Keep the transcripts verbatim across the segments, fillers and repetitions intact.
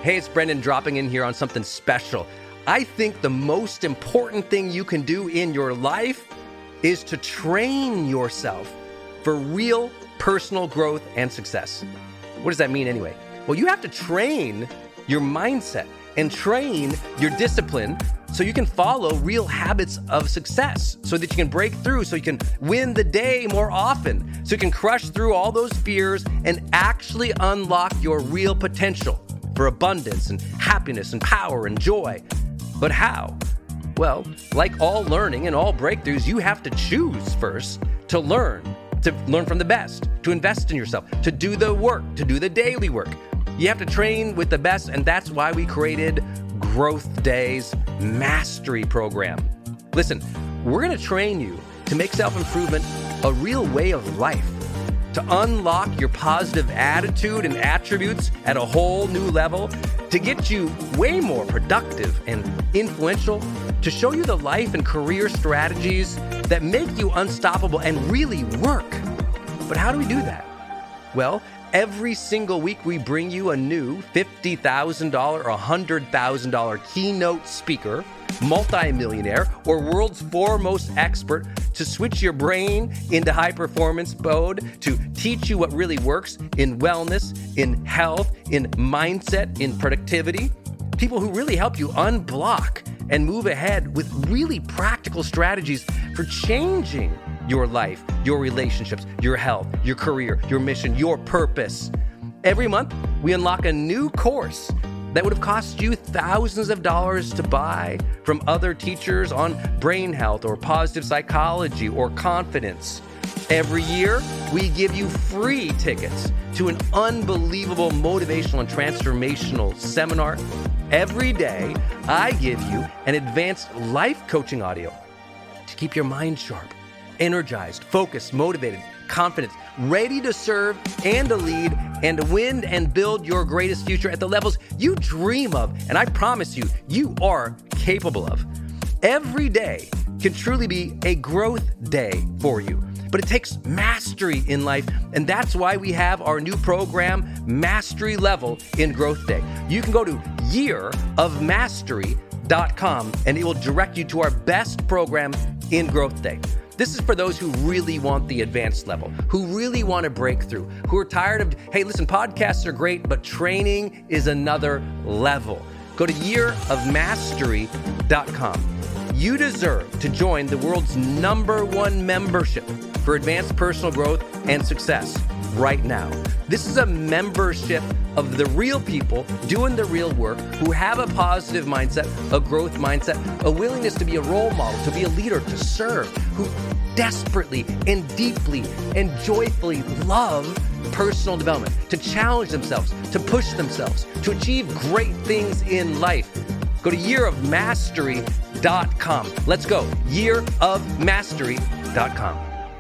Hey, it's Brendan dropping in here on something special. I think the most important thing you can do in your life is to train yourself for real personal growth and success. What does that mean anyway? Well, you have to train your mindset and train your discipline so you can follow real habits of success, so that you can break through, so you can win the day more often, so you can crush through all those fears and actually unlock your real potential for abundance and happiness and power and joy. But how? Well, like all learning and all breakthroughs, you have to choose first to learn, to learn from the best, to invest in yourself, to do the work, to do the daily work. You have to train with the best, and that's why we created Growth Day's Mastery Program. Listen, we're going to train you to make self-improvement a real way of life, to unlock your positive attitude and attributes at a whole new level, to get you way more productive and influential, to show you the life and career strategies that make you unstoppable and really work. But how do we do that? Well, every single week we bring you a new fifty thousand dollars or one hundred thousand dollars keynote speaker, multimillionaire, or world's foremost expert to switch your brain into high performance mode, to teach you what really works in wellness, in health, in mindset, in productivity. People who really help you unblock and move ahead with really practical strategies for changing your life, your relationships, your health, your career, your mission, your purpose. Every month, we unlock a new course that would have cost you thousands of dollars to buy from other teachers on brain health or positive psychology or confidence. Every year, we give you free tickets to an unbelievable motivational and transformational seminar. Every day, I give you an advanced life coaching audio to keep your mind sharp, energized, focused, motivated, confident, ready to serve and to lead and to win and build your greatest future at the levels you dream of. And I promise you, you are capable of. Every day can truly be a growth day for you, but it takes mastery in life. And that's why we have our new program, Mastery Level in Growth Day. You can go to year of mastery dot com and it will direct you to our best program in Growth Day. This is for those who really want the advanced level, who really want to break through, who are tired of, hey, listen, podcasts are great, but training is another level. Go to year of mastery dot com. You deserve to join the world's number one membership for advanced personal growth and success right now. This is a membership of the real people doing the real work, who have a positive mindset, a growth mindset, a willingness to be a role model, to be a leader, to serve, who desperately and deeply and joyfully love personal development, to challenge themselves, to push themselves, to achieve great things in life. Go to year of mastery dot com. Let's go. year of mastery dot com.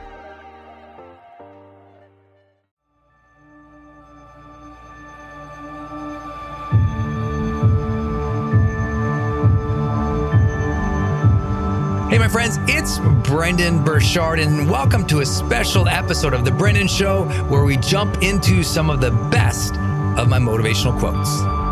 Hey, my friends, it's Brendon Burchard, and welcome to a special episode of The Brendan Show, where we jump into some of the best of my motivational quotes.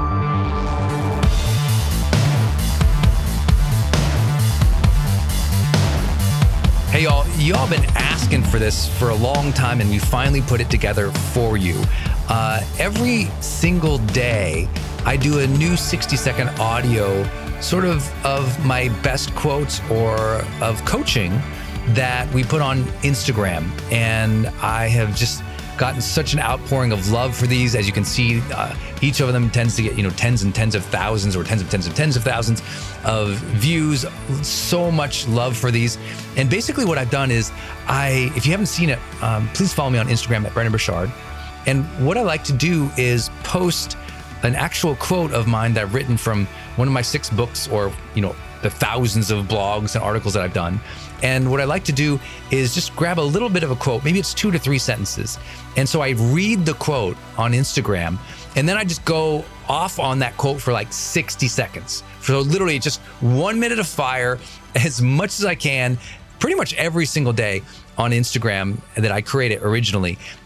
Hey, y'all, y'all been asking for this for a long time, and we finally put it together for you. Uh, every single day, I do a new sixty second audio sort of of my best quotes or of coaching that we put on Instagram. And I have just gotten such an outpouring of love for these. As you can see, uh, each of them tends to get, you know, tens and tens of thousands or tens of tens of tens of thousands of views. So much love for these. And basically what I've done is I, if you haven't seen it, um, please follow me on Instagram at Brendan Burchard. And what I like to do is post an actual quote of mine that I've written from one of my six books, or, you know, the thousands of blogs and articles that I've done. And what I like to do is just grab a little bit of a quote, maybe it's two to three sentences. And so I read the quote on Instagram, and then I just go off on that quote for like sixty seconds. So literally just one minute of fire, as much as I can, pretty much every single day on Instagram that I created originally.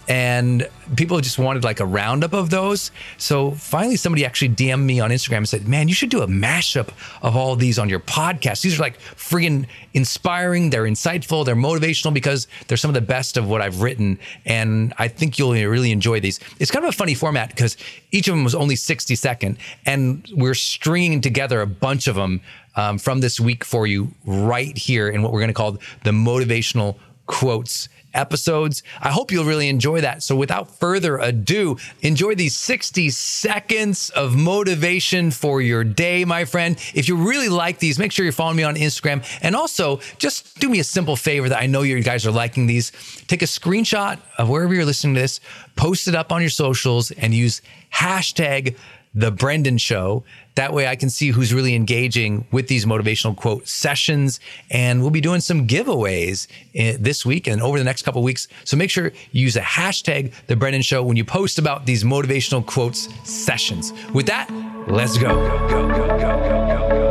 and people just wanted like a roundup of those. So finally, somebody actually D M'd me on Instagram and said, man, you should do a mashup of all of these on your podcast. These are like friggin' inspiring. They're insightful. They're motivational because they're some of the best of what I've written. And I think you'll really enjoy these. It's kind of a funny format because each of them was only sixty second, and we're stringing together a bunch of them um, from this week for you right here in what we're going to call the Motivational Quotes episodes. I hope you'll really enjoy that. So without further ado, enjoy these sixty seconds of motivation for your day, my friend. If you really like these, make sure you're following me on Instagram. And also just do me a simple favor that I know you guys are liking these. Take a screenshot of wherever you're listening to this, post it up on your socials, and use hashtag The Brendan Show. That way I can see who's really engaging with these motivational quote sessions. And we'll be doing some giveaways this week and over the next couple of weeks. So make sure you use a hashtag The Brendan Show when you post about these motivational quotes sessions. With that, let's go. go, go, go, go, go, go, go.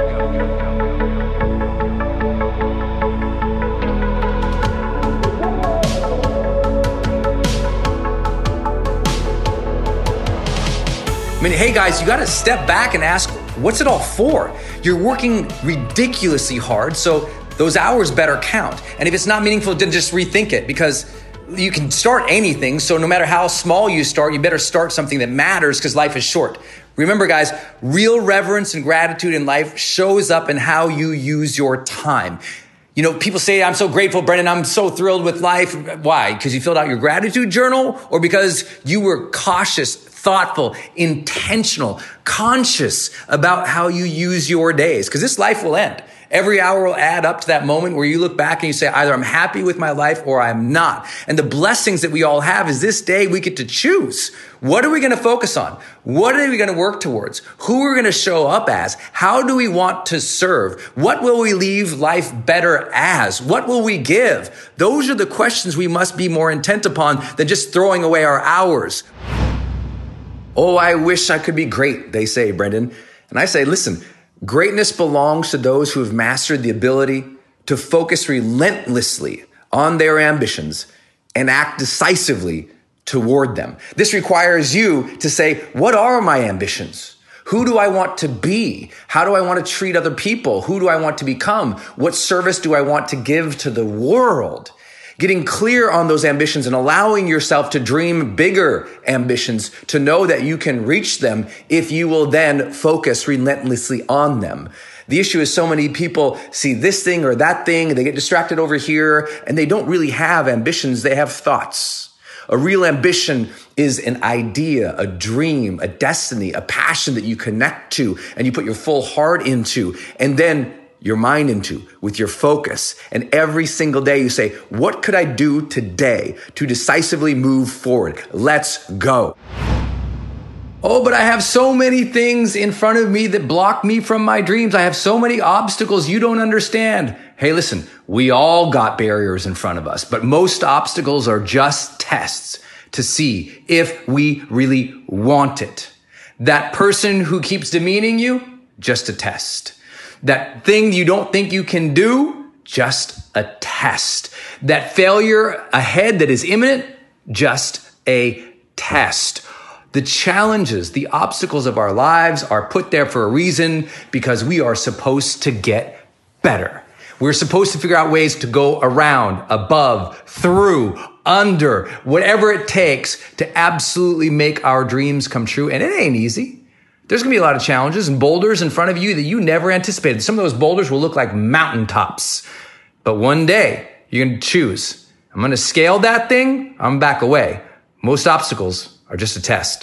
I mean, hey guys, you got to step back and ask, what's it all for? You're working ridiculously hard, so those hours better count. And if it's not meaningful, then just rethink it, because you can start anything. So no matter how small you start, you better start something that matters, because life is short. Remember, guys, real reverence and gratitude in life shows up in how you use your time. You know, people say, I'm so grateful, Brendan, I'm so thrilled with life. Why? Because you filled out your gratitude journal, or because you were cautious, thoughtful, intentional, conscious about how you use your days? Because this life will end. Every hour will add up to that moment where you look back and you say, either I'm happy with my life or I'm not. And the blessings that we all have is this day we get to choose. What are we going to focus on? What are we going to work towards? Who are we going to show up as? How do we want to serve? What will we leave life better as? What will we give? Those are the questions we must be more intent upon than just throwing away our hours. Oh, I wish I could be great, they say, Brendan. And I say, listen, greatness belongs to those who have mastered the ability to focus relentlessly on their ambitions and act decisively toward them. This requires you to say, what are my ambitions? Who do I want to be? How do I want to treat other people? Who do I want to become? What service do I want to give to the world? Getting clear on those ambitions and allowing yourself to dream bigger ambitions, to know that you can reach them if you will then focus relentlessly on them. The issue is so many people see this thing or that thing, and they get distracted over here, and they don't really have ambitions. They have thoughts. A real ambition is an idea, a dream, a destiny, a passion that you connect to and you put your full heart into, and then your mind into with your focus. And every single day you say, what could I do today to decisively move forward? Let's go. Oh, but I have so many things in front of me that block me from my dreams. I have so many obstacles you don't understand. Hey, listen, we all got barriers in front of us, but most obstacles are just tests to see if we really want it. That person who keeps demeaning you, just a test. That thing you don't think you can do, just a test. That failure ahead that is imminent, just a test. The challenges, the obstacles of our lives are put there for a reason, because we are supposed to get better. We're supposed to figure out ways to go around, above, through, under, whatever it takes to absolutely make our dreams come true. And it ain't easy. There's going to be a lot of challenges and boulders in front of you that you never anticipated. Some of those boulders will look like mountaintops. But one day, you're going to choose. I'm going to scale that thing. I'm back away. Most obstacles are just a test.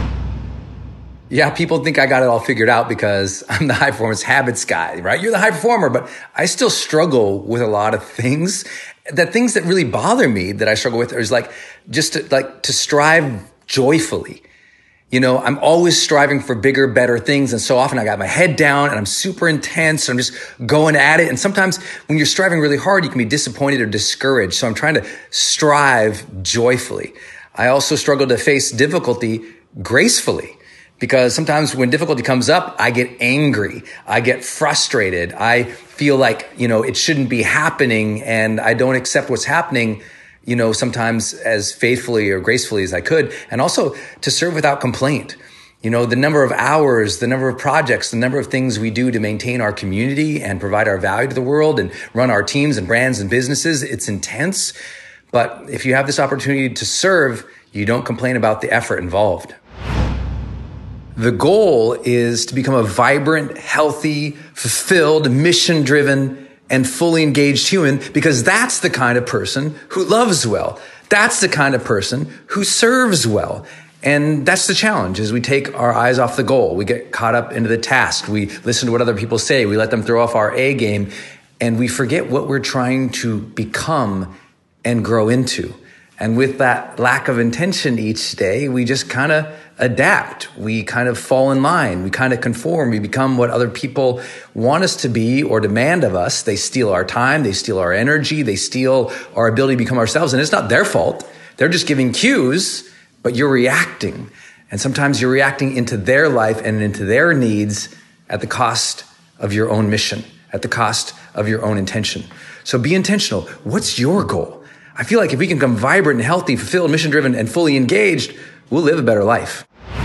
Yeah, people think I got it all figured out because I'm the high performance habits guy, right? You're the high performer, but I still struggle with a lot of things. The things that really bother me that I struggle with is like just to, like to strive joyfully. You know, I'm always striving for bigger, better things. And so often I got my head down and I'm super intense. And I'm just going at it. And sometimes when you're striving really hard, you can be disappointed or discouraged. So I'm trying to strive joyfully. I also struggle to face difficulty gracefully, because sometimes when difficulty comes up, I get angry. I get frustrated. I feel like, you know, it shouldn't be happening and I don't accept what's happening. you know, sometimes as faithfully or gracefully as I could, and also to serve without complaint. You know, the number of hours, the number of projects, the number of things we do to maintain our community and provide our value to the world and run our teams and brands and businesses, it's intense. But if you have this opportunity to serve, you don't complain about the effort involved. The goal is to become a vibrant, healthy, fulfilled, mission-driven, and fully engaged human, because that's the kind of person who loves well. That's the kind of person who serves well. And that's the challenge, is we take our eyes off the goal. We get caught up into the task. We listen to what other people say. We let them throw off our A game, and we forget what we're trying to become and grow into. And with that lack of intention each day, we just kind of adapt. We kind of fall in line. We kind of conform. We become what other people want us to be or demand of us. They steal our time. They steal our energy. They steal our ability to become ourselves. And it's not their fault. They're just giving cues, but you're reacting. And sometimes you're reacting into their life and into their needs at the cost of your own mission, at the cost of your own intention. So be intentional. What's your goal? I feel like if we can become vibrant and healthy, fulfilled, mission-driven, and fully engaged, we'll live a better life.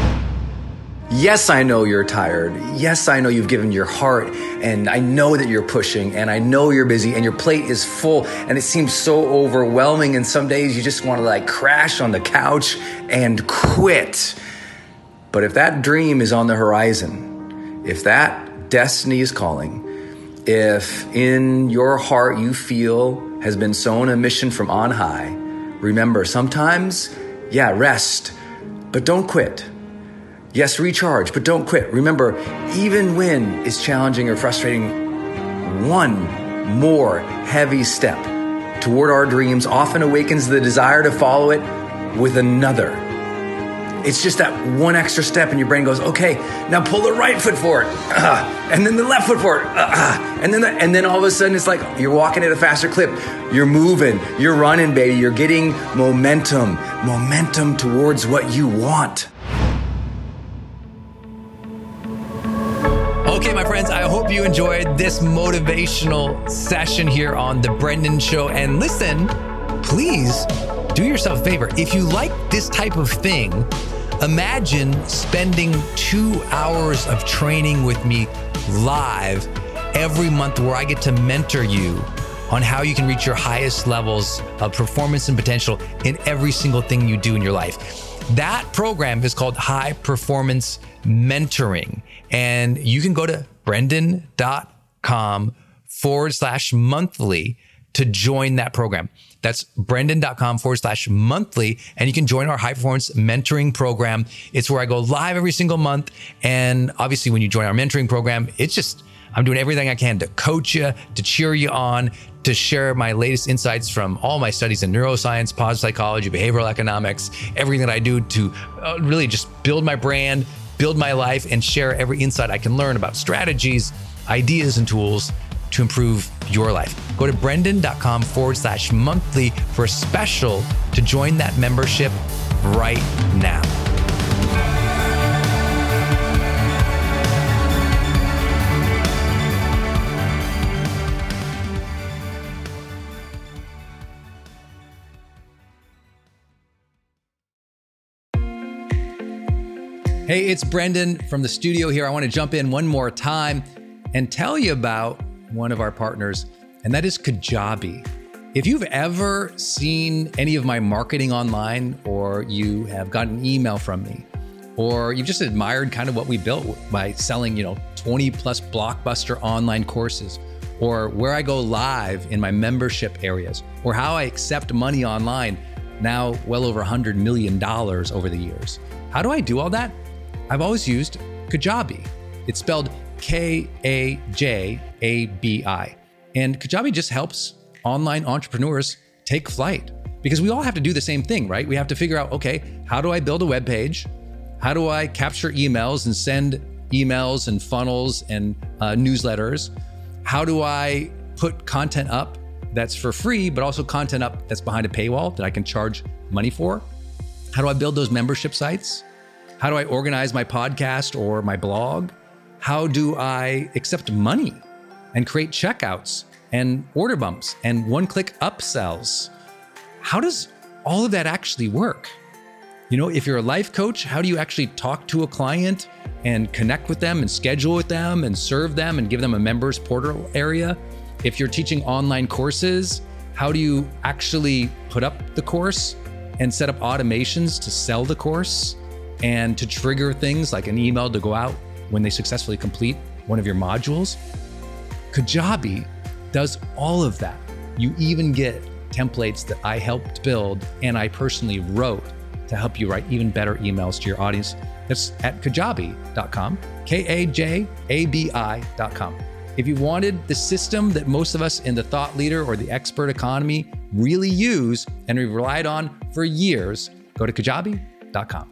Yes, I know you're tired. Yes, I know you've given your heart, and I know that you're pushing, and I know you're busy, and your plate is full, and it seems so overwhelming, and some days you just want to like crash on the couch and quit. But if that dream is on the horizon, if that destiny is calling, if in your heart you feel has been sown a mission from on high, remember, sometimes, yeah, rest, but don't quit. Yes, recharge, but don't quit. Remember, even when it's challenging or frustrating, one more heavy step toward our dreams often awakens the desire to follow it with another. It's just that one extra step, and your brain goes, okay, now pull the right foot forward, uh, and then the left foot forward, uh, and then the, and then all of a sudden it's like you're walking at a faster clip. You're moving, you're running, baby. You're getting momentum, momentum towards what you want. Okay, my friends, I hope you enjoyed this motivational session here on The Brendon Show. And listen, please do yourself a favor. If you like this type of thing, imagine spending two hours of training with me live every month, where I get to mentor you on how you can reach your highest levels of performance and potential in every single thing you do in your life. That program is called High Performance Mentoring. And you can go to brendon.com forward slash monthly to join that program. That's brendon.com forward slash monthly. And you can join our high performance mentoring program. It's where I go live every single month. And obviously when you join our mentoring program, it's just, I'm doing everything I can to coach you, to cheer you on, to share my latest insights from all my studies in neuroscience, positive psychology, behavioral economics, everything that I do to uh, really just build my brand, build my life, and share every insight I can learn about strategies, ideas, and tools to improve your life. Go to brendon.com forward slash monthly for a special to join that membership right now. Hey, it's Brendon from the studio here. I want to jump in one more time and tell you about one of our partners, and that is Kajabi. If you've ever seen any of my marketing online, or you have gotten an email from me, or you've just admired kind of what we built by selling, you know, twenty plus blockbuster online courses, or where I go live in my membership areas, or how I accept money online, now well over one hundred million dollars over the years. How do I do all that? I've always used Kajabi. It's spelled K A J A B I. And Kajabi just helps online entrepreneurs take flight, because we all have to do the same thing, right? We have to figure out, okay, how do I build a web page? How do I capture emails and send emails and funnels and uh, newsletters? How do I put content up that's for free, but also content up that's behind a paywall that I can charge money for? How do I build those membership sites? How do I organize my podcast or my blog? How do I accept money and create checkouts and order bumps and one-click upsells? how does all of that actually work? You know, if you're a life coach, how do you actually talk to a client and connect with them and schedule with them and serve them and give them a members portal area? If you're teaching online courses, how do you actually put up the course and set up automations to sell the course and to trigger things like an email to go out when they successfully complete one of your modules? Kajabi does all of that. You even get templates that I helped build and I personally wrote to help you write even better emails to your audience. That's at kajabi dot com, K A J A B I dot com. If you wanted the system that most of us in the thought leader or the expert economy really use and we've relied on for years, go to kajabi dot com.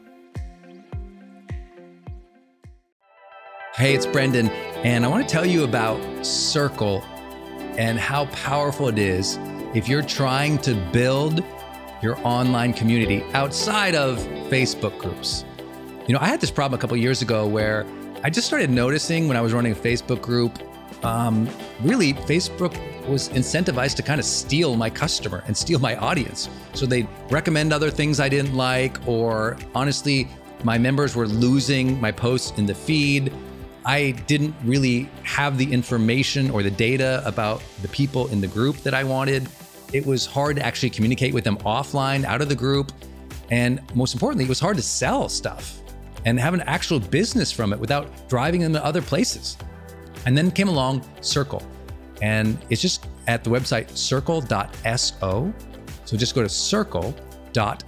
Hey, it's Brendan, and I want to tell you about Circle and how powerful it is if you're trying to build your online community outside of Facebook groups. You know, I had this problem a couple of years ago where I just started noticing when I was running a Facebook group, um, really Facebook was incentivized to kind of steal my customer and steal my audience. So they'd recommend other things I didn't like, or honestly, my members were losing my posts in the feed. I didn't really have the information or the data about the people in the group that I wanted. It was hard to actually communicate with them offline, out of the group. And most importantly, it was hard to sell stuff and have an actual business from it without driving them to other places. And then came along Circle. And it's just at the website circle dot so. So just go to circle dot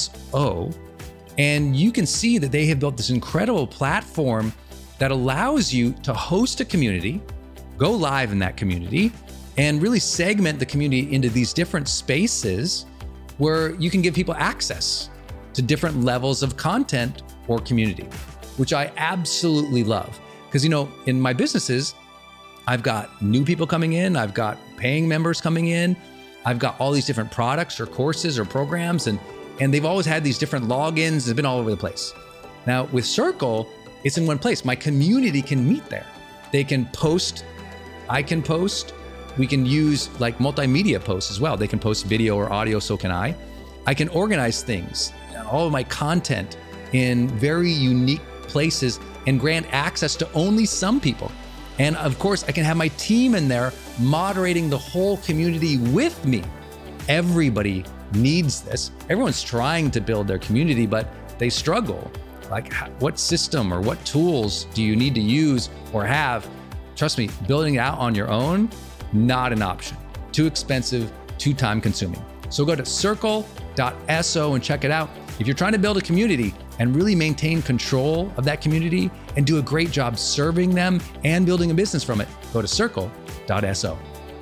so. And you can see that they have built this incredible platform that allows you to host a community, go live in that community, and really segment the community into these different spaces where you can give people access to different levels of content or community, which I absolutely love. Because, you know, in my businesses, I've got new people coming in, I've got paying members coming in, I've got all these different products or courses or programs, and, and they've always had these different logins. It's been all over the place. Now with Circle, it's in one place. My community can meet there. They can post, I can post, we can use like multimedia posts as well. They can post video or audio, so can I. I can organize things, all of my content in very unique places and grant access to only some people. And of course, I can have my team in there moderating the whole community with me. Everybody needs this. Everyone's trying to build their community, but they struggle. Like, what system or what tools do you need to use or have? Trust me, building it out on your own, not an option. Too expensive, too time consuming. So go to circle dot so and check it out. If you're trying to build a community and really maintain control of that community and do a great job serving them and building a business from it, go to circle dot so.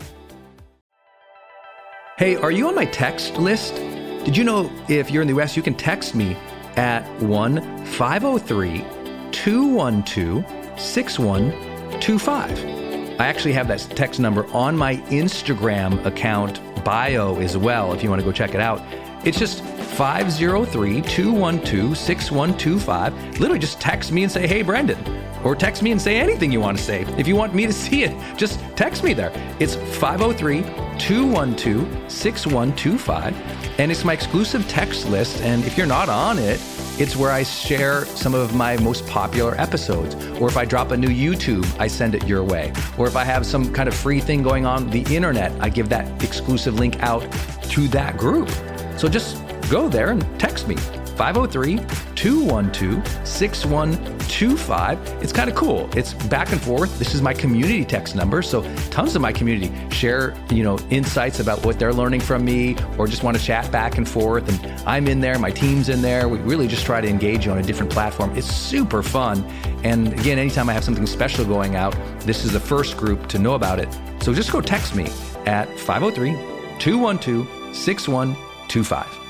Hey, are you on my text list? Did you know if you're in the U S, you can text me at one five oh three, two one two, six one two five. I actually have that text number on my Instagram account bio as well, if you want to go check it out. It's just five oh three, two one two, six one two five. Literally just text me and say, hey, Brendan. Or text me and say anything you want to say. If you want me to see it, just text me there. It's five oh three, two one two, six one two five. And it's my exclusive text list. And if you're not on it, it's where I share some of my most popular episodes. Or if I drop a new YouTube, I send it your way. Or if I have some kind of free thing going on the internet, I give that exclusive link out to that group. So just go there and text me, five oh three, two one two, six one two five. It's kind of cool. It's back and forth. This is my community text number. So tons of my community share, you know, insights about what they're learning from me, or just want to chat back and forth. And I'm in there, my team's in there. We really just try to engage you on a different platform. It's super fun. And again, anytime I have something special going out, this is the first group to know about it. So just go text me at five oh three, two one two, six one two five.